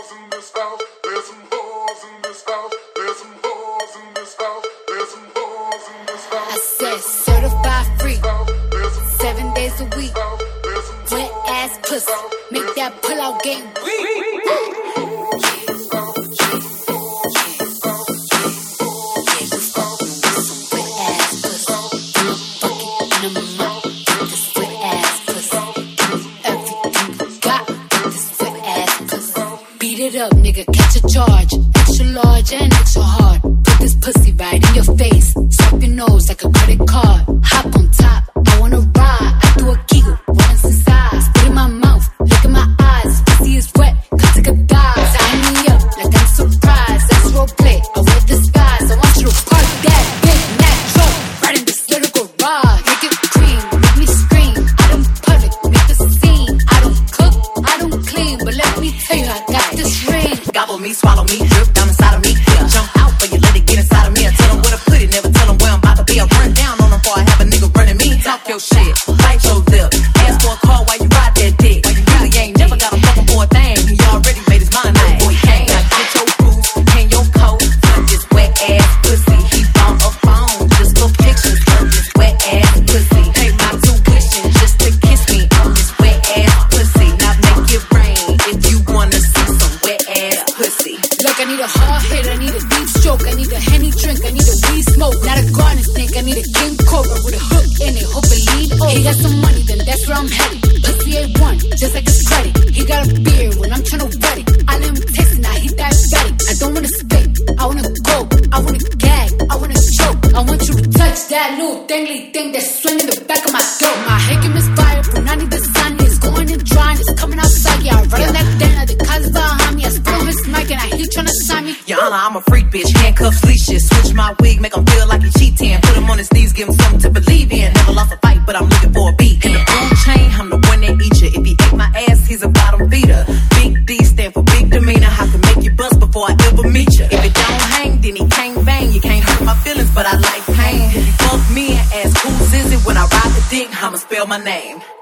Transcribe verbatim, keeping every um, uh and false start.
whores in this house. There's some whores in this house. There's some whores in this house. There's some whores in this house. I said certified free, seven days a week. Wet ass pussy, make that pull out game weak. Beat it up, nigga, catch a charge. Extra large and extra hard. Put this pussy right in your face. Swipe your nose like a credit card. Hop on top, I wanna ride. I do a giggle, once inside. Spit in my mouth, look in my eyes. Pussy is wet, come take a dive. Sign me up like I'm surprised. That's roleplay, I wear disguise. I want you to park that big Mac truck right in this little garage. Make it cream, make me scream. I don't put it, make the scene. I don't cook, I don't clean, but let me tell you, I got this ring. Gobble me, swallow me, drip down inside of me. Yeah. Jump out, but you let it get inside of me. I tell them where to put it, never tell them where I'm about to be. I run down on them before I have a nigga running me. Talk your shit, bite your lip. Ask for a call while you ride that dick. You really ain't never got him fucking for a thing. He already made his mind up before he came. Now get your boots and your coat for this wet ass pussy. He bought a phone just for pictures of this wet ass pussy. Pay my tuition just to kiss me on this wet ass pussy. Now make it rain if you wanna see some wet ass pussy. Look, I need a hard hit, I need a deep stroke, I need a Henny drink, I need a weed smoke, not a garden snake, I need a king cobra with a hook in it, hope it lead over. He got some money, then that's where I'm headed. Pussy A one, just like his credit. He got a beard when I'm tryna wet it. I let him taste it, now he diabetic. I don't wanna spit, I wanna go, I wanna gag, I wanna choke. I want you to touch that little dangly thing that's swinging the back of my throat. My hickey misfire, but I need the sun, it's going and drying, it's coming outside, yeah, I run on that thing, the cuz behind me, I spit on his mic and I hear tryna sign me. Your Honor, I'm a freak bitch, handcuffs, leashes. Switch my wig, make him feel like he cheating. Put him on his knees, give him something to believe in. Never lost a fight, but I'm looking for a beat. In the food chain, I'm the one that eat you. If he ate my ass, he's a bottom feeder. Big D stand for big demeanor. I can make you bust before I ever meet you. If it don't hang, then he can't bang. You can't hurt my feelings, but I like pain. If you fuck me and ask who's is it when I ride the dick, I'ma spell my name.